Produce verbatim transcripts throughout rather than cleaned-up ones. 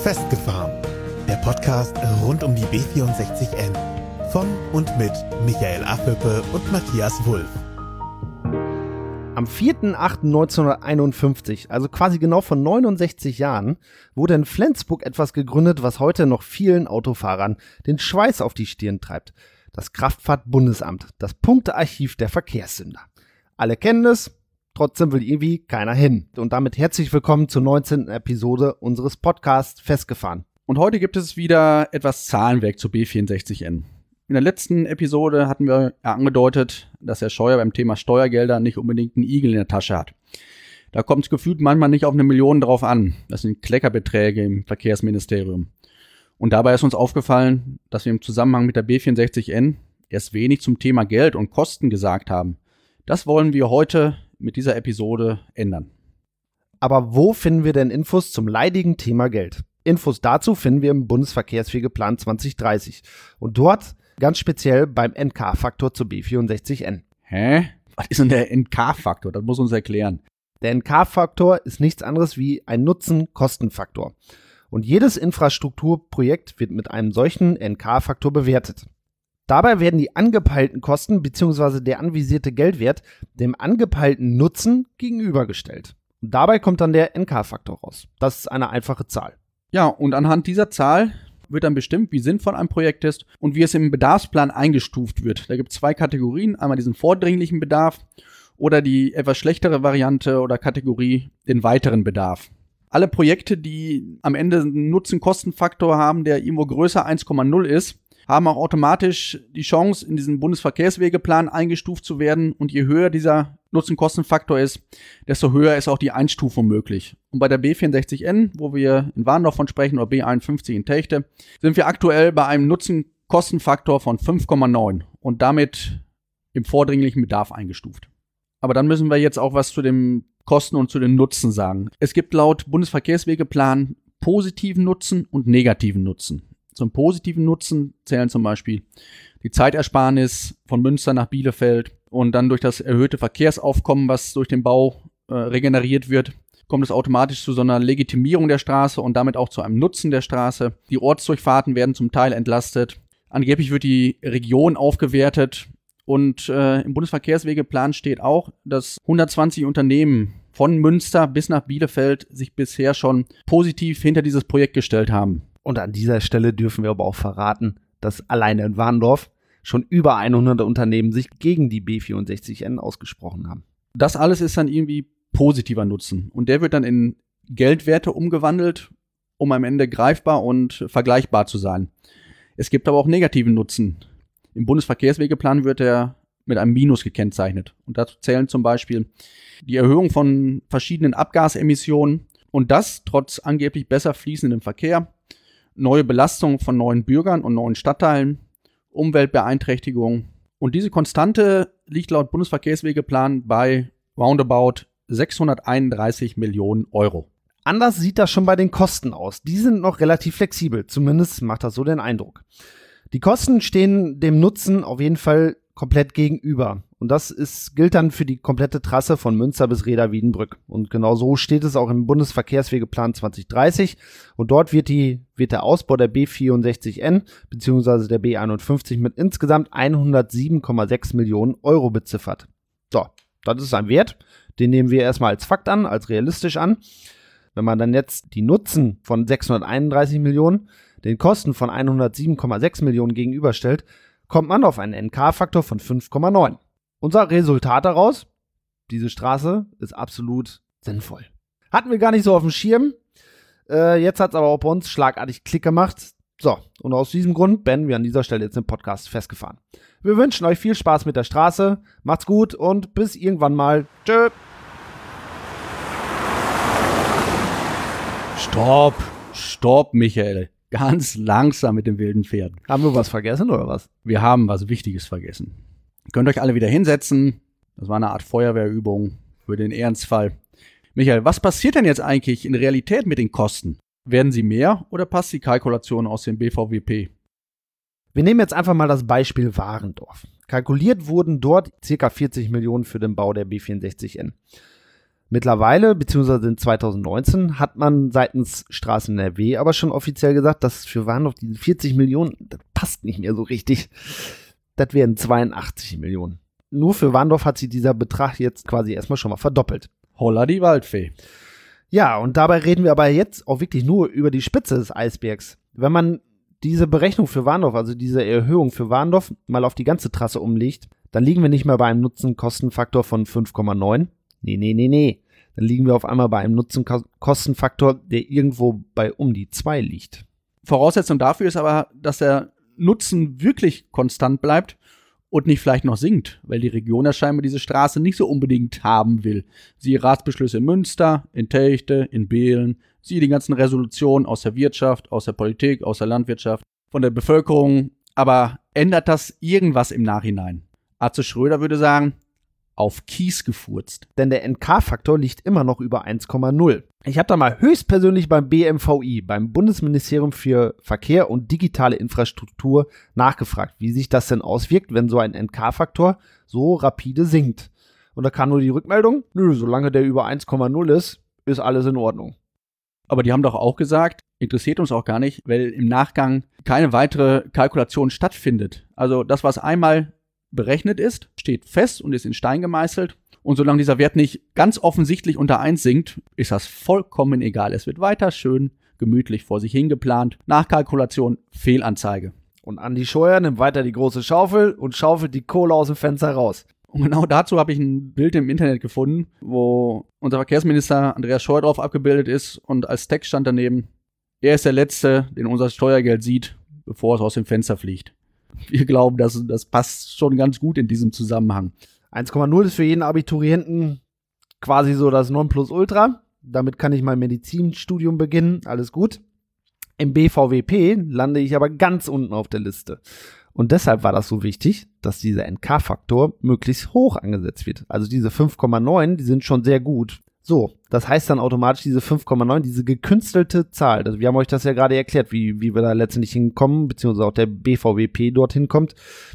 Festgefahren, der Podcast rund um die B vierundsechzig N von und mit Michael Affelpe und Matthias Wulff. Am vierten achten neunzehnhunderteinundfünfzig, also quasi genau vor neunundsechzig Jahren, wurde in Flensburg etwas gegründet, was heute noch vielen Autofahrern den Schweiß auf die Stirn treibt. Das Kraftfahrtbundesamt, das Punktearchiv der Verkehrssünder. Alle kennen es, trotzdem will irgendwie keiner hin. Und damit herzlich willkommen zur neunzehnten Episode unseres Podcasts Festgefahren. Und heute gibt es wieder etwas Zahlenwerk zur B vierundsechzig N. In der letzten Episode hatten wir ja angedeutet, dass Herr Scheuer beim Thema Steuergelder nicht unbedingt einen Igel in der Tasche hat. Da kommt es gefühlt manchmal nicht auf eine Million drauf an. Das sind Kleckerbeträge im Verkehrsministerium. Und dabei ist uns aufgefallen, dass wir im Zusammenhang mit der B vierundsechzig N erst wenig zum Thema Geld und Kosten gesagt haben. Das wollen wir heute mit dieser Episode ändern. Aber wo finden wir denn Infos zum leidigen Thema Geld? Infos dazu finden wir im Bundesverkehrswegeplan zwanzig dreißig. Und dort ganz speziell beim N K-Faktor zur B vierundsechzig N. Hä? Was ist denn der N K-Faktor? Das muss uns erklären. Der N K-Faktor ist nichts anderes wie ein Nutzen-Kosten-Faktor. Und jedes Infrastrukturprojekt wird mit einem solchen N K-Faktor bewertet. Dabei werden die angepeilten Kosten bzw. der anvisierte Geldwert dem angepeilten Nutzen gegenübergestellt. Und dabei kommt dann der N K-Faktor raus. Das ist eine einfache Zahl. Ja, und anhand dieser Zahl wird dann bestimmt, wie sinnvoll ein Projekt ist und wie es im Bedarfsplan eingestuft wird. Da gibt es zwei Kategorien, einmal diesen vordringlichen Bedarf oder die etwas schlechtere Variante oder Kategorie, den weiteren Bedarf. Alle Projekte, die am Ende einen Nutzen-Kosten-Faktor haben, der irgendwo größer eins Komma null ist, haben auch automatisch die Chance, in diesen Bundesverkehrswegeplan eingestuft zu werden. Und je höher dieser Nutzen-Kosten-Faktor ist, desto höher ist auch die Einstufung möglich. Und bei der B vierundsechzig N, wo wir in Warndorf von sprechen, oder B einundfünfzig in Techte, sind wir aktuell bei einem Nutzen-Kosten-Faktor von fünf Komma neun und damit im vordringlichen Bedarf eingestuft. Aber dann müssen wir jetzt auch was zu den Kosten und zu den Nutzen sagen. Es gibt laut Bundesverkehrswegeplan positiven Nutzen und negativen Nutzen. Zum positiven Nutzen zählen zum Beispiel die Zeitersparnis von Münster nach Bielefeld und dann durch das erhöhte Verkehrsaufkommen, was durch den Bau äh, regeneriert wird, kommt es automatisch zu so einer Legitimierung der Straße und damit auch zu einem Nutzen der Straße. Die Ortsdurchfahrten werden zum Teil entlastet. Angeblich wird die Region aufgewertet und äh, im Bundesverkehrswegeplan steht auch, dass hundertzwanzig Unternehmen von Münster bis nach Bielefeld sich bisher schon positiv hinter dieses Projekt gestellt haben. Und an dieser Stelle dürfen wir aber auch verraten, dass alleine in Warndorf schon über hundert Unternehmen sich gegen die B vierundsechzig N ausgesprochen haben. Das alles ist dann irgendwie positiver Nutzen. Und der wird dann in Geldwerte umgewandelt, um am Ende greifbar und vergleichbar zu sein. Es gibt aber auch negativen Nutzen. Im Bundesverkehrswegeplan wird er mit einem Minus gekennzeichnet. Und dazu zählen zum Beispiel die Erhöhung von verschiedenen Abgasemissionen und das trotz angeblich besser fließendem Verkehr, neue Belastung von neuen Bürgern und neuen Stadtteilen, Umweltbeeinträchtigung. Und diese Konstante liegt laut Bundesverkehrswegeplan bei roundabout sechshunderteinunddreißig Millionen Euro. Anders sieht das schon bei den Kosten aus. Die sind noch relativ flexibel, zumindest macht das so den Eindruck. Die Kosten stehen dem Nutzen auf jeden Fall komplett gegenüber. Und das ist, gilt dann für die komplette Trasse von Münster bis Rheda-Wiedenbrück. Und genau so steht es auch im Bundesverkehrswegeplan zwanzig dreißig. Und dort wird, die, wird der Ausbau der B vierundsechzig N bzw. der B einundfünfzig mit insgesamt hundertsieben Komma sechs Millionen Euro beziffert. So, das ist ein Wert, den nehmen wir erstmal als Fakt an, als realistisch an. Wenn man dann jetzt die Nutzen von sechshunderteinunddreißig Millionen den Kosten von hundertsieben Komma sechs Millionen gegenüberstellt, kommt man auf einen N K-Faktor von fünf Komma neun. Unser Resultat daraus, diese Straße ist absolut sinnvoll. Hatten wir gar nicht so auf dem Schirm. Äh, jetzt hat es aber auch bei uns schlagartig Klick gemacht. So, und aus diesem Grund beenden wir an dieser Stelle jetzt den Podcast Festgefahren. Wir wünschen euch viel Spaß mit der Straße. Macht's gut und bis irgendwann mal. Tschö. Stopp, stopp, Michael. Ganz langsam mit dem wilden Pferd. Haben wir was vergessen oder was? Wir haben was Wichtiges vergessen. Ihr könnt euch alle wieder hinsetzen. Das war eine Art Feuerwehrübung für den Ernstfall. Michael, was passiert denn jetzt eigentlich in Realität mit den Kosten? Werden sie mehr oder passt die Kalkulation aus dem B V W P? Wir nehmen jetzt einfach mal das Beispiel Warendorf. Kalkuliert wurden dort ca. vierzig Millionen für den Bau der B vierundsechzig N. Mittlerweile, beziehungsweise in zwanzig neunzehn, hat man seitens Straßen N R W aber schon offiziell gesagt, dass für Warndorf diese vierzig Millionen, das passt nicht mehr so richtig. Das wären zweiundachtzig Millionen. Nur für Warndorf hat sich dieser Betrag jetzt quasi erstmal schon mal verdoppelt. Holla die Waldfee. Ja, und dabei reden wir aber jetzt auch wirklich nur über die Spitze des Eisbergs. Wenn man diese Berechnung für Warndorf, also diese Erhöhung für Warndorf, mal auf die ganze Trasse umlegt, dann liegen wir nicht mehr bei einem Nutzen-Kosten-Faktor von fünf Komma neun. Nee, nee, nee, nee. Dann liegen wir auf einmal bei einem Nutzen-Kosten-Faktor, der irgendwo bei um die zwei liegt. Voraussetzung dafür ist aber, dass der Nutzen wirklich konstant bleibt und nicht vielleicht noch sinkt, weil die Region ja scheinbar diese Straße nicht so unbedingt haben will. Siehe Ratsbeschlüsse in Münster, in Telchte, in Behlen, siehe die ganzen Resolutionen aus der Wirtschaft, aus der Politik, aus der Landwirtschaft, von der Bevölkerung. Aber ändert das irgendwas im Nachhinein? Atze Schröder würde sagen, auf Kies gefurzt. Denn der N K-Faktor liegt immer noch über eins Komma null. Ich habe da mal höchstpersönlich beim B M V I, beim Bundesministerium für Verkehr und digitale Infrastruktur, nachgefragt, wie sich das denn auswirkt, wenn so ein N K-Faktor so rapide sinkt. Und da kam nur die Rückmeldung, nö, solange der über eins Komma null ist, ist alles in Ordnung. Aber die haben doch auch gesagt, interessiert uns auch gar nicht, weil im Nachgang keine weitere Kalkulation stattfindet. Also das, was einmal berechnet ist, steht fest und ist in Stein gemeißelt. Und solange dieser Wert nicht ganz offensichtlich unter eins sinkt, ist das vollkommen egal. Es wird weiter schön gemütlich vor sich hingeplant. Nachkalkulation, Fehlanzeige. Und Andi Scheuer nimmt weiter die große Schaufel und schaufelt die Kohle aus dem Fenster raus. Und genau dazu habe ich ein Bild im Internet gefunden, wo unser Verkehrsminister Andreas Scheuer drauf abgebildet ist und als Text stand daneben, er ist der Letzte, den unser Steuergeld sieht, bevor es aus dem Fenster fliegt. Wir glauben, das, das passt schon ganz gut in diesem Zusammenhang. eins Komma null ist für jeden Abiturienten quasi so das Nonplusultra. Damit kann ich mein Medizinstudium beginnen, alles gut. Im B V W P lande ich aber ganz unten auf der Liste. Und deshalb war das so wichtig, dass dieser N K-Faktor möglichst hoch angesetzt wird. Also diese fünf Komma neun, die sind schon sehr gut. So, das heißt dann automatisch diese fünf Komma neun, diese gekünstelte Zahl. Also wir haben euch das ja gerade erklärt, wie, wie wir da letztendlich hinkommen, beziehungsweise auch der B V W P dorthin kommt,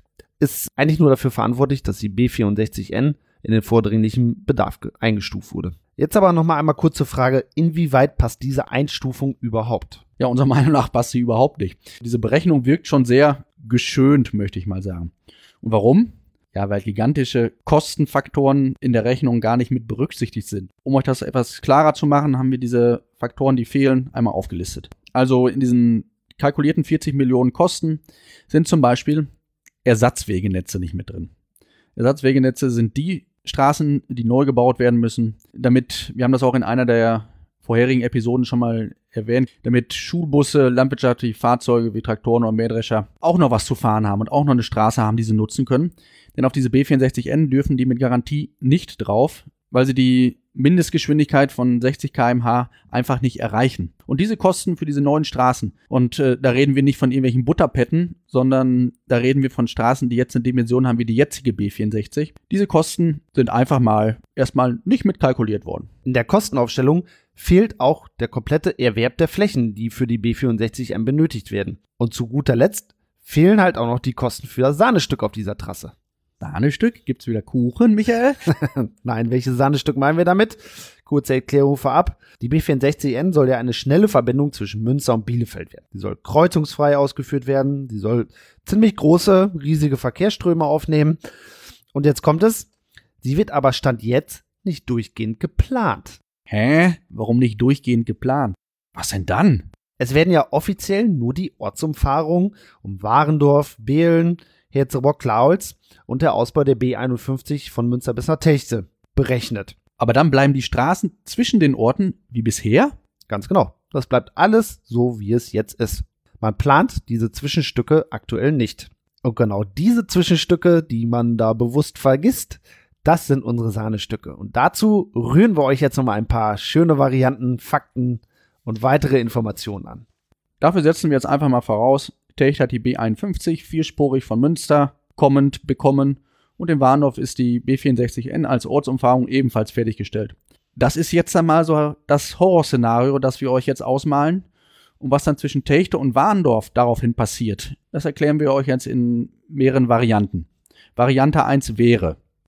ist eigentlich nur dafür verantwortlich, dass die B vierundsechzig N in den vordringlichen Bedarf eingestuft wurde. Jetzt aber nochmal einmal kurze Frage, inwieweit passt diese Einstufung überhaupt? Ja, unserer Meinung nach passt sie überhaupt nicht. Diese Berechnung wirkt schon sehr geschönt, möchte ich mal sagen. Und warum? Ja, weil gigantische Kostenfaktoren in der Rechnung gar nicht mit berücksichtigt sind. Um euch das etwas klarer zu machen, haben wir diese Faktoren, die fehlen, einmal aufgelistet. Also in diesen kalkulierten vierzig Millionen Kosten sind zum Beispiel Ersatzwegenetze nicht mit drin. Ersatzwegenetze sind die Straßen, die neu gebaut werden müssen, damit, wir haben das auch in einer der vorherigen Episoden schon mal erwähnt, damit Schulbusse, landwirtschaftliche Fahrzeuge wie Traktoren oder Mähdrescher auch noch was zu fahren haben und auch noch eine Straße haben, die sie nutzen können. Denn auf diese B vierundsechzig N dürfen die mit Garantie nicht drauf, weil sie die Mindestgeschwindigkeit von sechzig Kilometer pro Stunde einfach nicht erreichen. Und diese Kosten für diese neuen Straßen, und äh, da reden wir nicht von irgendwelchen Butterpetten, sondern da reden wir von Straßen, die jetzt eine Dimension haben wie die jetzige B vierundsechzig. Diese Kosten sind einfach mal erstmal nicht mitkalkuliert worden. In der Kostenaufstellung fehlt auch der komplette Erwerb der Flächen, die für die B vierundsechzig N benötigt werden. Und zu guter Letzt fehlen halt auch noch die Kosten für das Sahnestück auf dieser Trasse. Sahnestück? Gibt's wieder Kuchen, Michael? Nein, welches Sahnestück meinen wir damit? Kurze Erklärung vorab. Die B vierundsechzig N soll ja eine schnelle Verbindung zwischen Münster und Bielefeld werden. Sie soll kreuzungsfrei ausgeführt werden. Sie soll ziemlich große, riesige Verkehrsströme aufnehmen. Und jetzt kommt es. Sie wird aber Stand jetzt nicht durchgehend geplant. Hä? Warum nicht durchgehend geplant? Was denn dann? Es werden ja offiziell nur die Ortsumfahrungen um Warendorf, Behlen, Herzebrock-Klaulz und der Ausbau der B einundfünfzig von Münster bis nach Telchte berechnet. Aber dann bleiben die Straßen zwischen den Orten wie bisher? Ganz genau. Das bleibt alles so, wie es jetzt ist. Man plant diese Zwischenstücke aktuell nicht. Und genau diese Zwischenstücke, die man da bewusst vergisst, das sind unsere Sahnestücke. Und dazu rühren wir euch jetzt nochmal ein paar schöne Varianten, Fakten und weitere Informationen an. Dafür setzen wir jetzt einfach mal voraus, Telchte hat die B einundfünfzig vierspurig von Münster kommend bekommen und in Warndorf ist die B vierundsechzig N als Ortsumfahrung ebenfalls fertiggestellt. Das ist jetzt einmal so das Horrorszenario, das wir euch jetzt ausmalen. Und was dann zwischen Telchte und Warndorf daraufhin passiert, das erklären wir euch jetzt in mehreren Varianten. Variante eins wäre,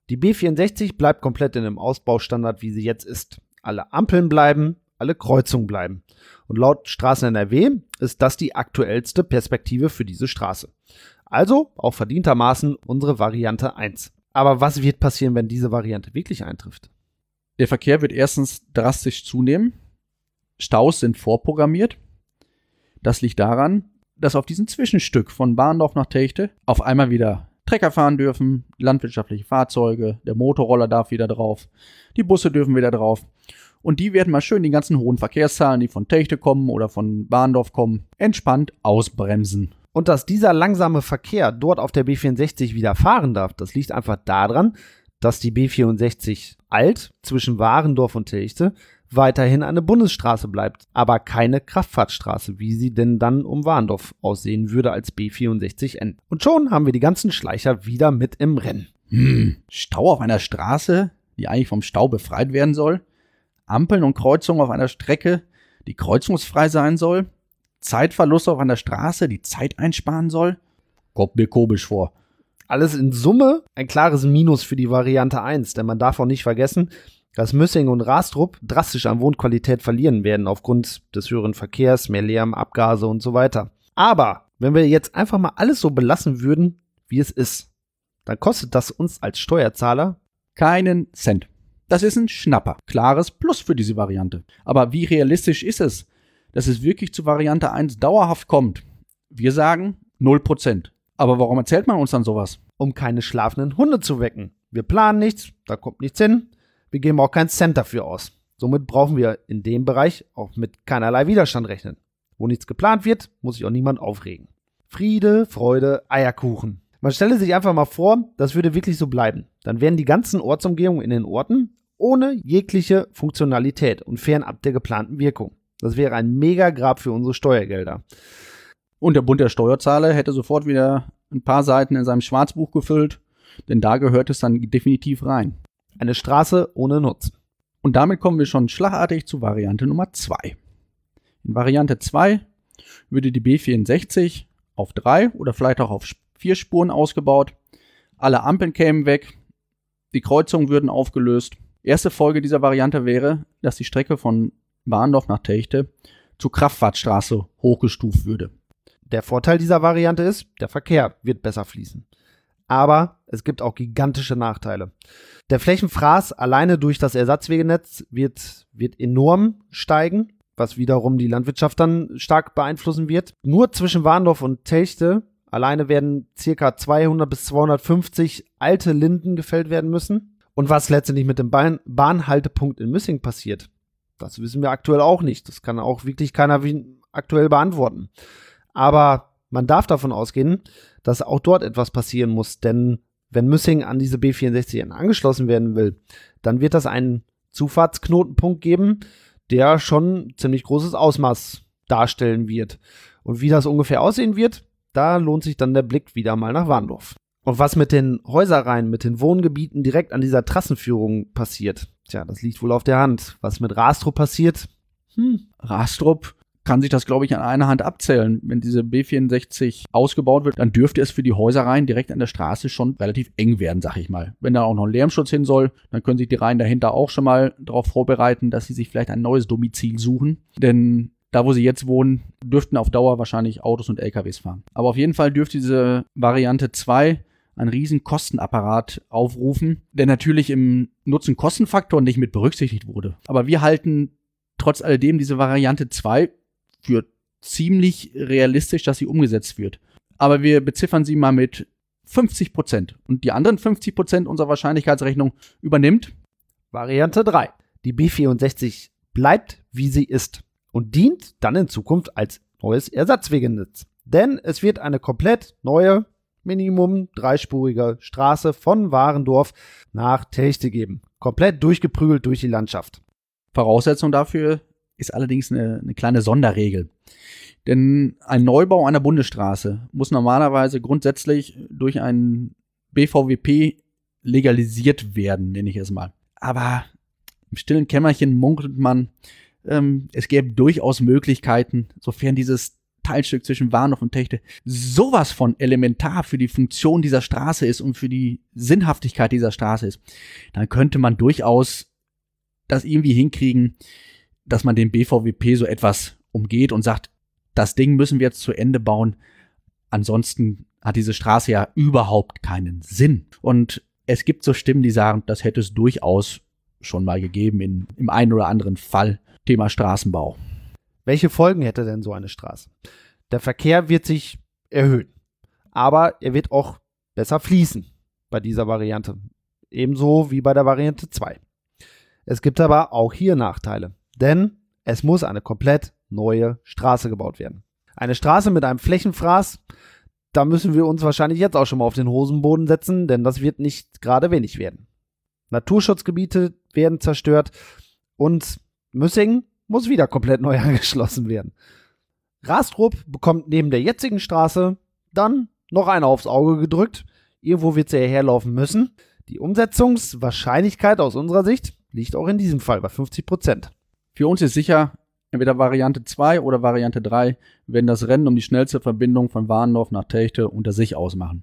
Die B vierundsechzig bleibt komplett in dem Ausbaustandard, wie sie jetzt ist. Alle Ampeln bleiben, alle Kreuzungen bleiben. Und laut Straßen N R W ist das die aktuellste Perspektive für diese Straße. Also auch verdientermaßen unsere Variante eins. Aber was wird passieren, wenn diese Variante wirklich eintrifft? Der Verkehr wird erstens drastisch zunehmen. Staus sind vorprogrammiert. Das liegt daran, dass auf diesem Zwischenstück von Bahndorf nach Techte auf einmal wieder Trecker fahren dürfen, landwirtschaftliche Fahrzeuge, der Motorroller darf wieder drauf, die Busse dürfen wieder drauf. Und die werden mal schön die ganzen hohen Verkehrszahlen, die von Techte kommen oder von Bahndorf kommen, entspannt ausbremsen. Und dass dieser langsame Verkehr dort auf der B vierundsechzig wieder fahren darf, das liegt einfach daran, dass die B vierundsechzig alt zwischen Warendorf und Techte weiterhin eine Bundesstraße bleibt, aber keine Kraftfahrtstraße, wie sie denn dann um Warendorf aussehen würde als B vierundsechzig N. Und schon haben wir die ganzen Schleicher wieder mit im Rennen. Hm, Stau auf einer Straße, die eigentlich vom Stau befreit werden soll, Ampeln und Kreuzungen auf einer Strecke, die kreuzungsfrei sein soll, Zeitverlust auf einer Straße, die Zeit einsparen soll, kommt mir komisch vor. Alles in Summe ein klares Minus für die Variante eins, denn man darf auch nicht vergessen, dass Müssing und Rastrup drastisch an Wohnqualität verlieren werden aufgrund des höheren Verkehrs, mehr Lärm, Abgase und so weiter. Aber wenn wir jetzt einfach mal alles so belassen würden, wie es ist, dann kostet das uns als Steuerzahler keinen Cent. Das ist ein Schnapper. Klares Plus für diese Variante. Aber wie realistisch ist es, dass es wirklich zu Variante eins dauerhaft kommt? Wir sagen null Prozent. Aber warum erzählt man uns dann sowas? Um keine schlafenden Hunde zu wecken. Wir planen nichts, da kommt nichts hin. Wir geben auch keinen Cent dafür aus. Somit brauchen wir in dem Bereich auch mit keinerlei Widerstand rechnen. Wo nichts geplant wird, muss sich auch niemand aufregen. Friede, Freude, Eierkuchen. Man stelle sich einfach mal vor, das würde wirklich so bleiben. Dann wären die ganzen Ortsumgehungen in den Orten ohne jegliche Funktionalität und fernab der geplanten Wirkung. Das wäre ein Mega-Grab für unsere Steuergelder. Und der Bund der Steuerzahler hätte sofort wieder ein paar Seiten in seinem Schwarzbuch gefüllt, denn da gehört es dann definitiv rein. Eine Straße ohne Nutzen. Und damit kommen wir schon schlagartig zu Variante Nummer zwei. In Variante zwei würde die B vierundsechzig auf drei oder vielleicht auch auf vier Spuren ausgebaut. Alle Ampeln kämen weg. Die Kreuzungen würden aufgelöst. Erste Folge dieser Variante wäre, dass die Strecke von Warendorf nach Techte zur Kraftfahrtstraße hochgestuft würde. Der Vorteil dieser Variante ist, der Verkehr wird besser fließen. Aber es gibt auch gigantische Nachteile. Der Flächenfraß alleine durch das Ersatzwegenetz wird, wird enorm steigen, was wiederum die Landwirtschaft dann stark beeinflussen wird. Nur zwischen Warendorf und Techte alleine werden ca. zweihundert bis zweihundertfünfzig alte Linden gefällt werden müssen. Und was letztendlich mit dem Bahn- Bahnhaltepunkt in Müssing passiert, das wissen wir aktuell auch nicht. Das kann auch wirklich keiner wie aktuell beantworten. Aber man darf davon ausgehen, dass auch dort etwas passieren muss, denn wenn Müssing an diese B vierundsechzig angeschlossen werden will, dann wird das einen Zufahrtsknotenpunkt geben, der schon ziemlich großes Ausmaß darstellen wird. Und wie das ungefähr aussehen wird, da lohnt sich dann der Blick wieder mal nach Warendorf. Und was mit den Häuserreihen, mit den Wohngebieten direkt an dieser Trassenführung passiert, tja, das liegt wohl auf der Hand. Was mit Rastrup passiert? Hm, Rastrup kann sich das, glaube ich, an einer Hand abzählen. Wenn diese B vierundsechzig ausgebaut wird, dann dürfte es für die Häuserreihen direkt an der Straße schon relativ eng werden, sag ich mal. Wenn da auch noch ein Lärmschutz hin soll, dann können sich die Reihen dahinter auch schon mal darauf vorbereiten, dass sie sich vielleicht ein neues Domizil suchen. Denn da, wo sie jetzt wohnen, dürften auf Dauer wahrscheinlich Autos und L K Ws fahren. Aber auf jeden Fall dürfte diese Variante zwei einen riesen Kostenapparat aufrufen, der natürlich im Nutzen-Kosten-Faktor nicht mit berücksichtigt wurde. Aber wir halten trotz alledem diese Variante zwei für ziemlich realistisch, dass sie umgesetzt wird. Aber wir beziffern sie mal mit fünfzig Prozent. Und die anderen fünfzig Prozent unserer Wahrscheinlichkeitsrechnung übernimmt Variante drei. Die B vierundsechzig bleibt, wie sie ist und dient dann in Zukunft als neues Ersatzwegenetz. Denn es wird eine komplett neue, Minimum dreispurige Straße von Warendorf nach Techte geben. Komplett durchgeprügelt durch die Landschaft. Voraussetzung dafür ist allerdings eine, eine kleine Sonderregel. Denn ein Neubau einer Bundesstraße muss normalerweise grundsätzlich durch einen B V W P legalisiert werden, nenne ich es mal. Aber im stillen Kämmerchen munkelt man, ähm, es gäbe durchaus Möglichkeiten, sofern dieses Teilstück zwischen Warndorf und Techte sowas von elementar für die Funktion dieser Straße ist und für die Sinnhaftigkeit dieser Straße ist, dann könnte man durchaus das irgendwie hinkriegen, dass man den B V W P so etwas umgeht und sagt, das Ding müssen wir jetzt zu Ende bauen. Ansonsten hat diese Straße ja überhaupt keinen Sinn. Und es gibt so Stimmen, die sagen, das hätte es durchaus schon mal gegeben in, im einen oder anderen Fall. Thema Straßenbau. Welche Folgen hätte denn so eine Straße? Der Verkehr wird sich erhöhen, aber er wird auch besser fließen bei dieser Variante. Ebenso wie bei der Variante zwei. Es gibt aber auch hier Nachteile, denn es muss eine komplett neue Straße gebaut werden. Eine Straße mit einem Flächenfraß, da müssen wir uns wahrscheinlich jetzt auch schon mal auf den Hosenboden setzen, denn das wird nicht gerade wenig werden. Naturschutzgebiete werden zerstört und Müssingen muss wieder komplett neu angeschlossen werden. Rastrup bekommt neben der jetzigen Straße dann noch eine aufs Auge gedrückt. Irgendwo wird sie ja herlaufen müssen. Die Umsetzungswahrscheinlichkeit aus unserer Sicht liegt auch in diesem Fall bei fünfzig Prozent. Für uns ist sicher, entweder Variante zwei oder Variante drei werden das Rennen um die schnellste Verbindung von Warndorf nach Techte unter sich ausmachen.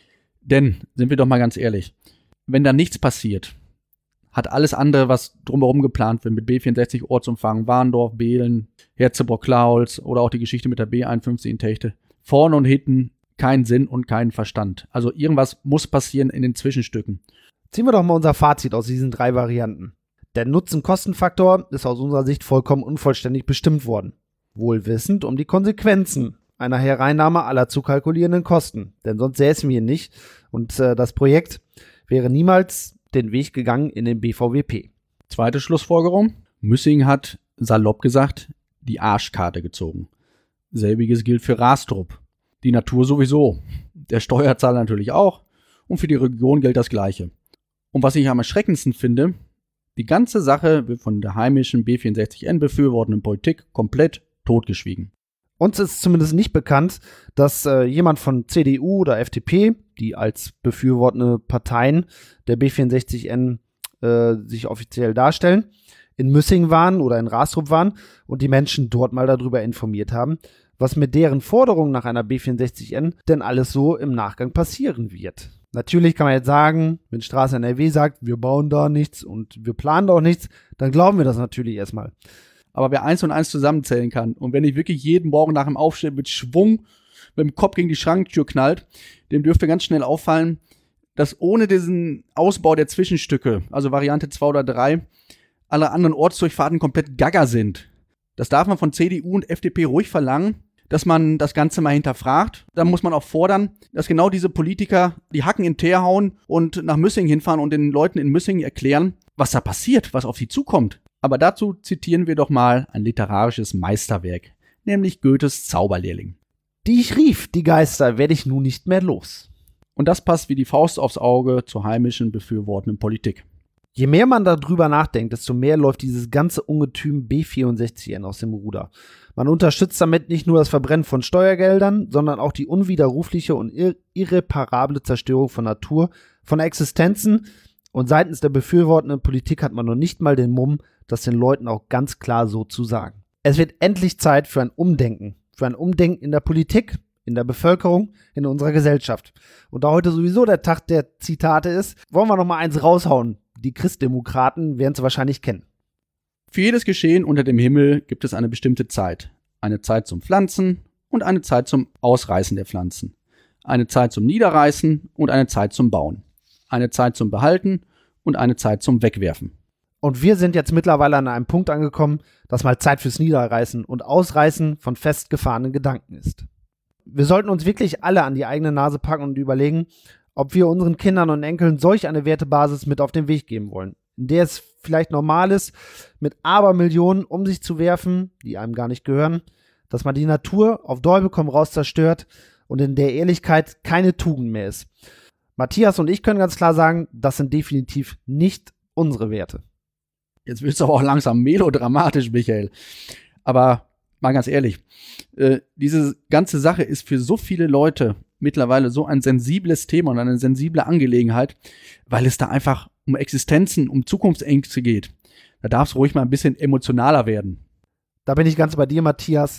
Denn, sind wir doch mal ganz ehrlich, wenn da nichts passiert, hat alles andere, was drumherum geplant wird, mit B vierundsechzig Ortsumfang, Warndorf, Behlen, Herzebrock-Klaholz oder auch die Geschichte mit der B einundfünfzig in Techte, vorne und hinten keinen Sinn und keinen Verstand. Also irgendwas muss passieren in den Zwischenstücken. Ziehen wir doch mal unser Fazit aus diesen drei Varianten. Der Nutzen-Kosten-Faktor ist aus unserer Sicht vollkommen unvollständig bestimmt worden. Wohl wissend um die Konsequenzen einer Hereinnahme aller zu kalkulierenden Kosten. Denn sonst säßen wir nicht und äh, das Projekt wäre niemals den Weg gegangen in den B V W P. Zweite Schlussfolgerung. Müssingen hat, salopp gesagt, die Arschkarte gezogen. Selbiges gilt für Rastrup. Die Natur sowieso. Der Steuerzahler natürlich auch. Und für die Region gilt das Gleiche. Und was ich am erschreckendsten finde, die ganze Sache wird von der heimischen B vierundsechzig N befürwortenden Politik komplett totgeschwiegen. Uns ist zumindest nicht bekannt, dass äh, jemand von C D U oder F D P, die als befürwortende Parteien der B vierundsechzig N äh, sich offiziell darstellen, in Müssingen waren oder in Rastrup waren und die Menschen dort mal darüber informiert haben, was mit deren Forderungen nach einer B vierundsechzig N denn alles so im Nachgang passieren wird. Natürlich kann man jetzt sagen, wenn Straße N R W sagt, wir bauen da nichts und wir planen da auch nichts, dann glauben wir das natürlich erstmal. Aber wer eins und eins zusammenzählen kann und wenn nicht wirklich jeden Morgen nach dem Aufstehen mit Schwung mit dem Kopf gegen die Schranktür knallt, dem dürfte ganz schnell auffallen, dass ohne diesen Ausbau der Zwischenstücke, also Variante zwei oder drei, alle anderen Ortsdurchfahrten komplett gaga sind. Das darf man von C D U und F D P ruhig verlangen, dass man das Ganze mal hinterfragt. Da muss man auch fordern, dass genau diese Politiker die Hacken in den Teer hauen und nach Müssingen hinfahren und den Leuten in Müssingen erklären, was da passiert, was auf sie zukommt. Aber dazu zitieren wir doch mal ein literarisches Meisterwerk, nämlich Goethes Zauberlehrling. Die ich rief, die Geister, werde ich nun nicht mehr los. Und das passt wie die Faust aufs Auge zur heimischen befürwortenden Politik. Je mehr man darüber nachdenkt, desto mehr läuft dieses ganze Ungetüm B vierundsechzig N aus dem Ruder. Man unterstützt damit nicht nur das Verbrennen von Steuergeldern, sondern auch die unwiderrufliche und ir- irreparable Zerstörung von Natur, von Existenzen. Und seitens der befürwortenden Politik hat man noch nicht mal den Mumm, das den Leuten auch ganz klar so zu sagen. Es wird endlich Zeit für ein Umdenken. Für ein Umdenken in der Politik, in der Bevölkerung, in unserer Gesellschaft. Und da heute sowieso der Tag der Zitate ist, wollen wir noch mal eins raushauen. Die Christdemokraten werden es wahrscheinlich kennen. Für jedes Geschehen unter dem Himmel gibt es eine bestimmte Zeit. Eine Zeit zum Pflanzen und eine Zeit zum Ausreißen der Pflanzen. Eine Zeit zum Niederreißen und eine Zeit zum Bauen. Eine Zeit zum Behalten und eine Zeit zum Wegwerfen. Und wir sind jetzt mittlerweile an einem Punkt angekommen, dass mal Zeit fürs Niederreißen und Ausreißen von festgefahrenen Gedanken ist. Wir sollten uns wirklich alle an die eigene Nase packen und überlegen, ob wir unseren Kindern und Enkeln solch eine Wertebasis mit auf den Weg geben wollen, in der es vielleicht normal ist, mit Abermillionen um sich zu werfen, die einem gar nicht gehören, dass man die Natur auf Teufel komm raus zerstört und in der Ehrlichkeit keine Tugend mehr ist. Matthias und ich können ganz klar sagen, das sind definitiv nicht unsere Werte. Jetzt wird es aber auch langsam melodramatisch, Michael. Aber mal ganz ehrlich, äh, diese ganze Sache ist für so viele Leute mittlerweile so ein sensibles Thema und eine sensible Angelegenheit, weil es da einfach um Existenzen, um Zukunftsängste geht. Da darf es ruhig mal ein bisschen emotionaler werden. Da bin ich ganz bei dir, Matthias.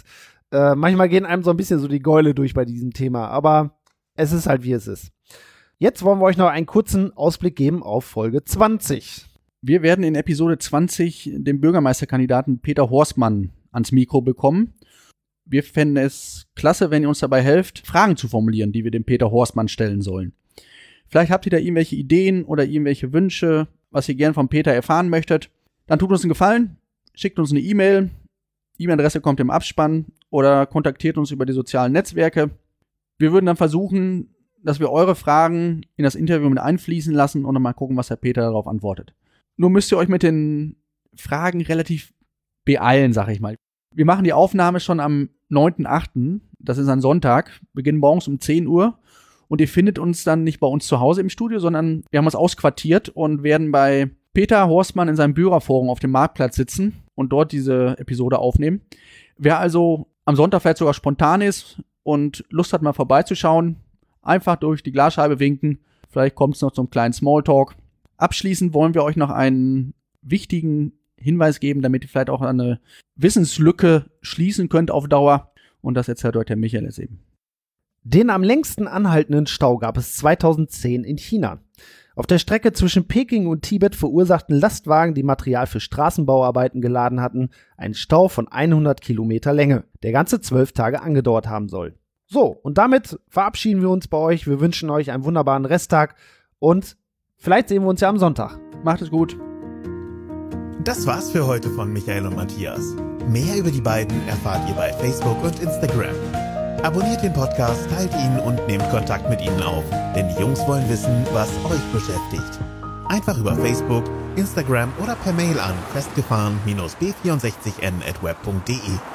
Äh, manchmal gehen einem so ein bisschen so die Gäule durch bei diesem Thema, aber es ist halt, wie es ist. Jetzt wollen wir euch noch einen kurzen Ausblick geben auf Folge zwanzig. Wir werden in Episode zwanzig den Bürgermeisterkandidaten Peter Horstmann ans Mikro bekommen. Wir fänden es klasse, wenn ihr uns dabei helft, Fragen zu formulieren, die wir dem Peter Horstmann stellen sollen. Vielleicht habt ihr da irgendwelche Ideen oder irgendwelche Wünsche, was ihr gern von Peter erfahren möchtet. Dann tut uns einen Gefallen, schickt uns eine E-Mail. E-Mail-Adresse kommt im Abspann oder kontaktiert uns über die sozialen Netzwerke. Wir würden dann versuchen, dass wir eure Fragen in das Interview mit einfließen lassen und dann mal gucken, was Herr Peter darauf antwortet. Nur müsst ihr euch mit den Fragen relativ beeilen, sag ich mal. Wir machen die Aufnahme schon am neunten achten Das ist ein Sonntag, beginnen morgens um zehn Uhr. Und ihr findet uns dann nicht bei uns zu Hause im Studio, sondern wir haben uns ausquartiert und werden bei Peter Horstmann in seinem Bürgerforum auf dem Marktplatz sitzen und dort diese Episode aufnehmen. Wer also am Sonntag vielleicht sogar spontan ist und Lust hat, mal vorbeizuschauen, einfach durch die Glasscheibe winken. Vielleicht kommt es noch zum kleinen Smalltalk. Abschließend wollen wir euch noch einen wichtigen Hinweis geben, damit ihr vielleicht auch eine Wissenslücke schließen könnt auf Dauer. Und das erzählt euch der Michael jetzt eben. Den am längsten anhaltenden Stau gab es zweitausendzehn in China. Auf der Strecke zwischen Peking und Tibet verursachten Lastwagen, die Material für Straßenbauarbeiten geladen hatten, einen Stau von hundert Kilometer Länge, der ganze zwölf Tage angedauert haben soll. So, und damit verabschieden wir uns bei euch. Wir wünschen euch einen wunderbaren Resttag und vielleicht sehen wir uns ja am Sonntag. Macht es gut. Das war's für heute von Michael und Matthias. Mehr über die beiden erfahrt ihr bei Facebook und Instagram. Abonniert den Podcast, teilt ihn und nehmt Kontakt mit ihnen auf, denn die Jungs wollen wissen, was euch beschäftigt. Einfach über Facebook, Instagram oder per Mail an festgefahren dash b vierundsechzig n at web punkt de.